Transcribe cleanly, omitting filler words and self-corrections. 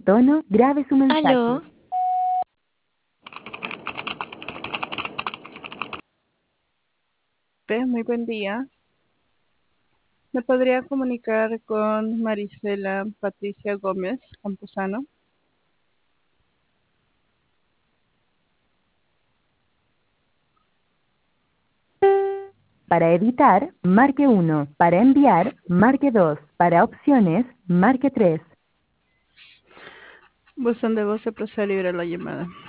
tono, grabe su mensaje. Aló, Muy buen día. ¿Me podría comunicar con Marisela Patricia Gómez Campuzano? Para editar, marque 1. Para enviar, marque 2. Para opciones, marque 3. Buzón de voz se procede a liberar la llamada.